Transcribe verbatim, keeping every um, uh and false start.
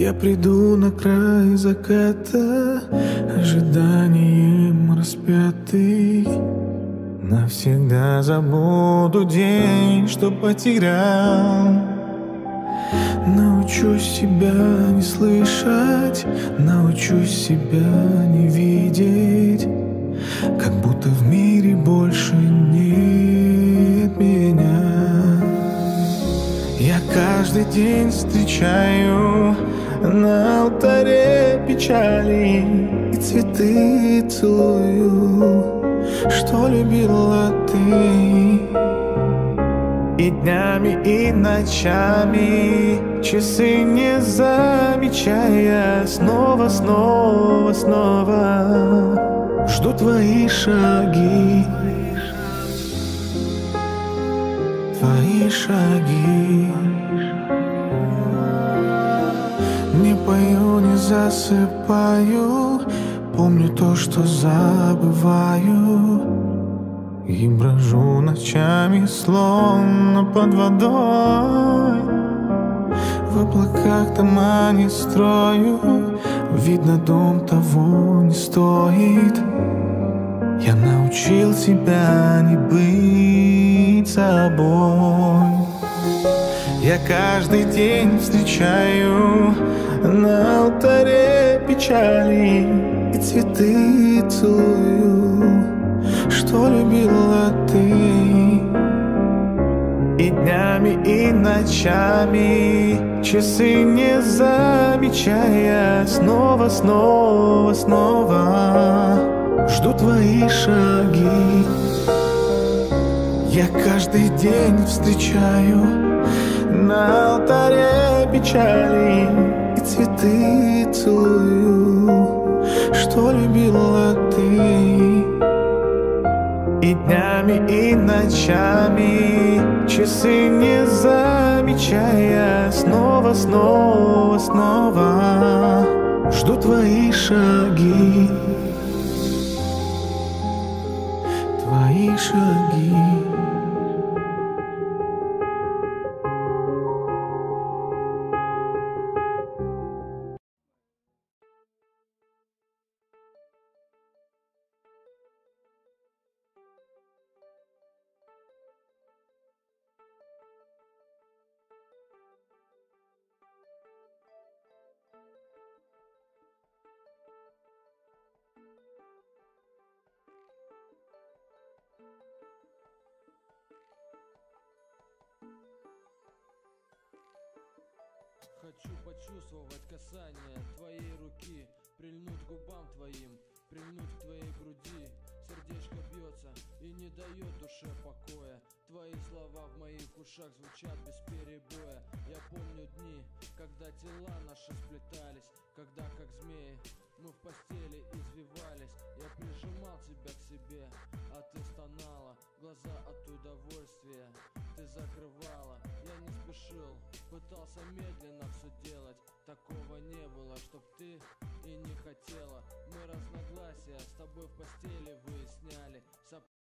Я приду на край заката, ожиданием распятый. Навсегда забуду день, что потерял. Научусь себя не слышать, научусь себя не видеть, как будто в мире больше нет меня. Я каждый день встречаю на алтаре печали и цветы целую, что любила ты. И днями, и ночами, часы не замечая, снова, снова, снова жду твои шаги, твои шаги. Не пою, не засыпаю, помню то, что забываю, и брожу ночами, словно под водой. В облаках дома не строю, видно, дом того не стоит. Я научил себя не быть собой. Я каждый день встречаю на алтаре печали и цветы целую, что любила ты. И днями, и ночами, часы не замечая, снова, снова, снова жду твои шаги. Я каждый день встречаю на алтаре печали и цветы целую, что любила ты. И днями, и ночами, часы не замечая, снова, снова, снова жду твои шаги, твои шаги. Хочу почувствовать касание твоей руки, прильнуть к губам твоим, прильнуть к твоей груди. Сердечко бьется и не дает душе покоя. Твои слова в моих ушах звучат без перебоя. Я помню дни, когда тела наши сплетались, когда как змеи мы в постели извивались. Я прижимал тебя к себе, а ты стонала, глаза от удовольствия ты закрывала. Я не спешил, пытался медленно все делать. Такого не было, чтоб ты и не хотела. Мы разногласия с тобой в постели выясняли.